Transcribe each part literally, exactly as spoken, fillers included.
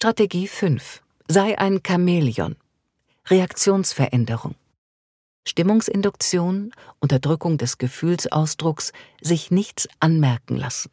Strategie fünf. Sei ein Chamäleon. Reaktionsveränderung. Stimmungsinduktion, Unterdrückung des Gefühlsausdrucks, sich nichts anmerken lassen.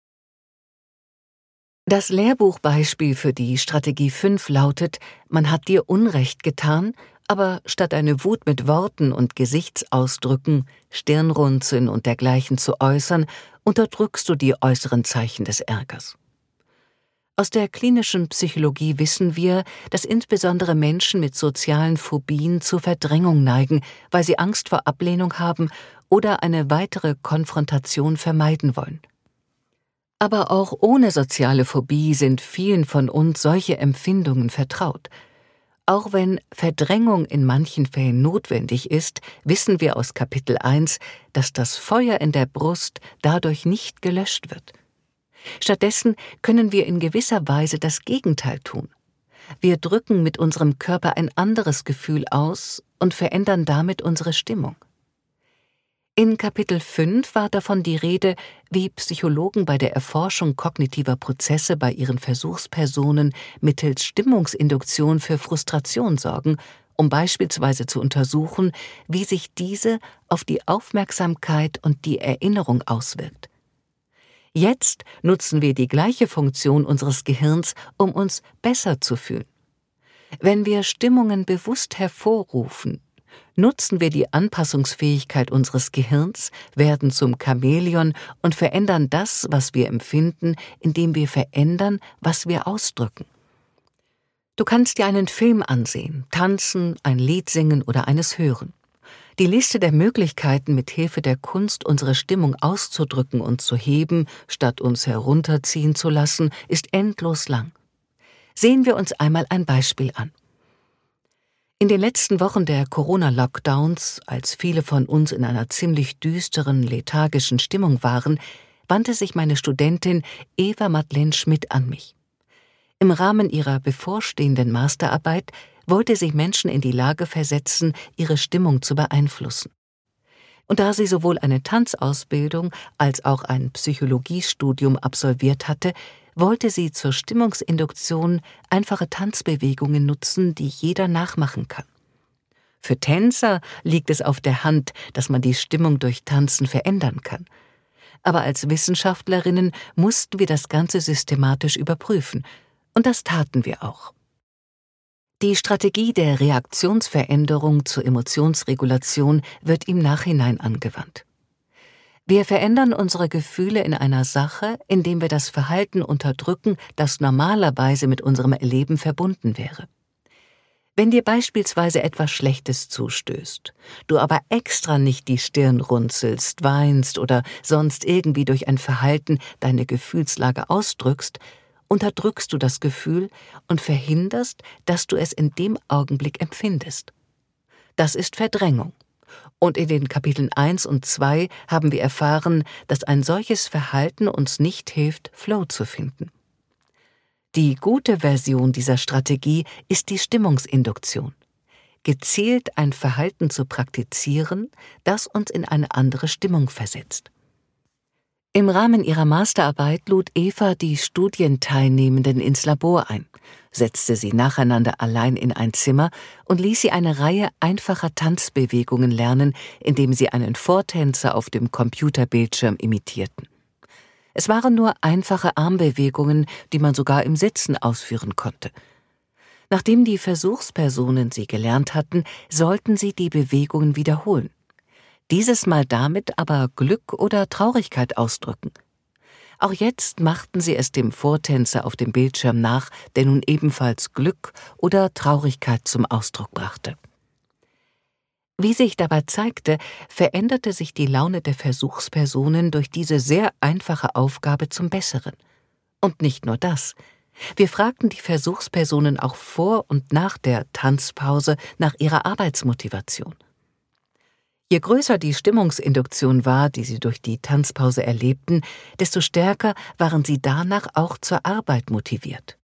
Das Lehrbuchbeispiel für die Strategie fünf lautet: Man hat dir Unrecht getan, aber statt deine Wut mit Worten und Gesichtsausdrücken, Stirnrunzeln und dergleichen zu äußern, unterdrückst du die äußeren Zeichen des Ärgers. Aus der klinischen Psychologie wissen wir, dass insbesondere Menschen mit sozialen Phobien zur Verdrängung neigen, weil sie Angst vor Ablehnung haben oder eine weitere Konfrontation vermeiden wollen. Aber auch ohne soziale Phobie sind vielen von uns solche Empfindungen vertraut. Auch wenn Verdrängung in manchen Fällen notwendig ist, wissen wir aus Kapitel eins, dass das Feuer in der Brust dadurch nicht gelöscht wird. Stattdessen können wir in gewisser Weise das Gegenteil tun. Wir drücken mit unserem Körper ein anderes Gefühl aus und verändern damit unsere Stimmung. In Kapitel fünf war davon die Rede, wie Psychologen bei der Erforschung kognitiver Prozesse bei ihren Versuchspersonen mittels Stimmungsinduktion für Frustration sorgen, um beispielsweise zu untersuchen, wie sich diese auf die Aufmerksamkeit und die Erinnerung auswirkt. Jetzt nutzen wir die gleiche Funktion unseres Gehirns, um uns besser zu fühlen. Wenn wir Stimmungen bewusst hervorrufen, nutzen wir die Anpassungsfähigkeit unseres Gehirns, werden zum Chamäleon und verändern das, was wir empfinden, indem wir verändern, was wir ausdrücken. Du kannst dir einen Film ansehen, tanzen, ein Lied singen oder eines hören. Die Liste der Möglichkeiten, mit Hilfe der Kunst unsere Stimmung auszudrücken und zu heben, statt uns herunterziehen zu lassen, ist endlos lang. Sehen wir uns einmal ein Beispiel an. In den letzten Wochen der Corona-Lockdowns, als viele von uns in einer ziemlich düsteren, lethargischen Stimmung waren, wandte sich meine Studentin Eva Madeleine Schmidt an mich. Im Rahmen ihrer bevorstehenden Masterarbeit wollte sie Menschen in die Lage versetzen, ihre Stimmung zu beeinflussen. Und da sie sowohl eine Tanzausbildung als auch ein Psychologiestudium absolviert hatte, wollte sie zur Stimmungsinduktion einfache Tanzbewegungen nutzen, die jeder nachmachen kann. Für Tänzer liegt es auf der Hand, dass man die Stimmung durch Tanzen verändern kann. Aber als Wissenschaftlerinnen mussten wir das Ganze systematisch überprüfen, und das taten wir auch. Die Strategie der Reaktionsveränderung zur Emotionsregulation wird im Nachhinein angewandt. Wir verändern unsere Gefühle in einer Sache, indem wir das Verhalten unterdrücken, das normalerweise mit unserem Erleben verbunden wäre. Wenn dir beispielsweise etwas Schlechtes zustößt, du aber extra nicht die Stirn runzelst, weinst oder sonst irgendwie durch ein Verhalten deine Gefühlslage ausdrückst, unterdrückst du das Gefühl und verhinderst, dass du es in dem Augenblick empfindest. Das ist Verdrängung. Und in den Kapiteln eins und zwei haben wir erfahren, dass ein solches Verhalten uns nicht hilft, Flow zu finden. Die gute Version dieser Strategie ist die Stimmungsinduktion. Gezielt ein Verhalten zu praktizieren, das uns in eine andere Stimmung versetzt. Im Rahmen ihrer Masterarbeit lud Eva die Studienteilnehmenden ins Labor ein, setzte sie nacheinander allein in ein Zimmer und ließ sie eine Reihe einfacher Tanzbewegungen lernen, indem sie einen Vortänzer auf dem Computerbildschirm imitierten. Es waren nur einfache Armbewegungen, die man sogar im Sitzen ausführen konnte. Nachdem die Versuchspersonen sie gelernt hatten, sollten sie die Bewegungen wiederholen. Dieses Mal damit aber Glück oder Traurigkeit ausdrücken. Auch jetzt machten sie es dem Vortänzer auf dem Bildschirm nach, der nun ebenfalls Glück oder Traurigkeit zum Ausdruck brachte. Wie sich dabei zeigte, veränderte sich die Laune der Versuchspersonen durch diese sehr einfache Aufgabe zum Besseren. Und nicht nur das. Wir fragten die Versuchspersonen auch vor und nach der Tanzpause nach ihrer Arbeitsmotivation. Je größer die Stimmungsinduktion war, die sie durch die Tanzpause erlebten, desto stärker waren sie danach auch zur Arbeit motiviert.